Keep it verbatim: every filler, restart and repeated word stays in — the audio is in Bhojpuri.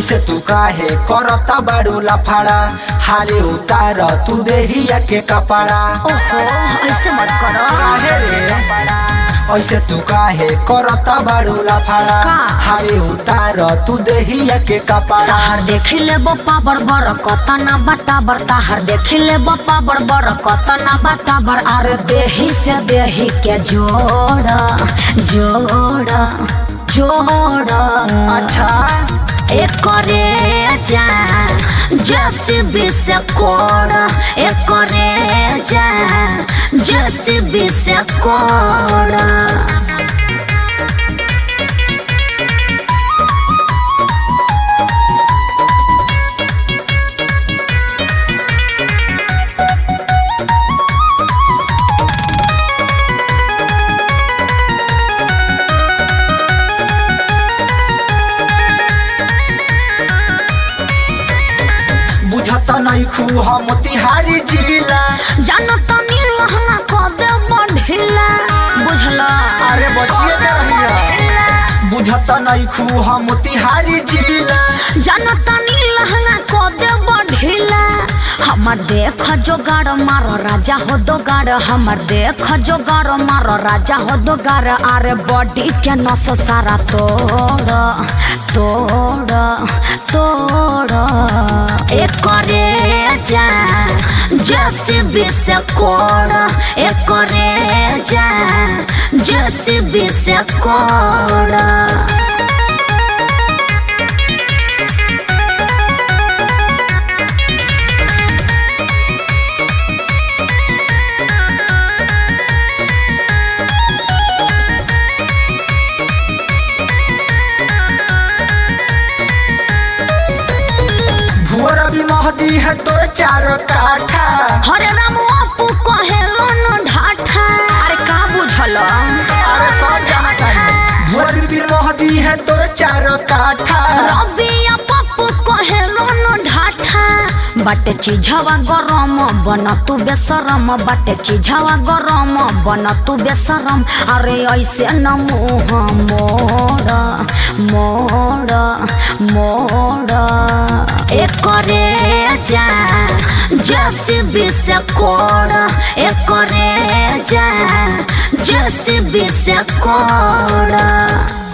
ऐसे तू काहे करता बड़ू लफाड़ा हाले उतार तू देहिया के कपड़ा। ओहो ऐसे मत करो काहे रे ऐसे तू काहे करता बड़ू लफाड़ा का? हाले उतार तू देहिया के कपड़ा। ताहर देखी ले बप्पा बड़ बड़ कतना बाटा बड़ ताहर देखी ले बप्पा बड़ बड़ कतना बाटा बड़ अरे देही से देही के जोड़ा जोड़ा जोड़ा अच्छा एक रे जा जेसीबी से कोड़ा एक रे जा जेसीबी से कोड़ा। बुझता नहीं खू हम तिहारी जिला जानत नी लहंगा को दे बढ़िला बुझला अरे बचिए के रहिया। बुझता नहीं खू हम तिहारी जिला जानत नी लहंगा को दे बढ़िला हमर देख जोगाड़ मारो राजा हो दो गाड़ हमर देख जोगाड़ मारो राजा हो दो गाड़ अरे बॉडी के नस सारा तोड़ तोड़ तोड़ एक रे जा जेसीबी से कोड़ एक रे जा जेसीबी से कोड़। रवि महदी है तोर चारों काठा हरे राम अपू कहेलो न ढाठा अरे का बुझल अरे सब जाना चाहिए। रवि महदी है तोर चारों काठा रवि अपू कहेलो न ढाठा बाटे चिझवा गरम बन तू बेसरम बाटे चिझवा गरम बन तू बेसरम अरे ऐसे न मुँह मोड़ मोड़ मोड़ एक रे जा जेसीबी से कोड़ एक रे जा जेसीबी से कोड़।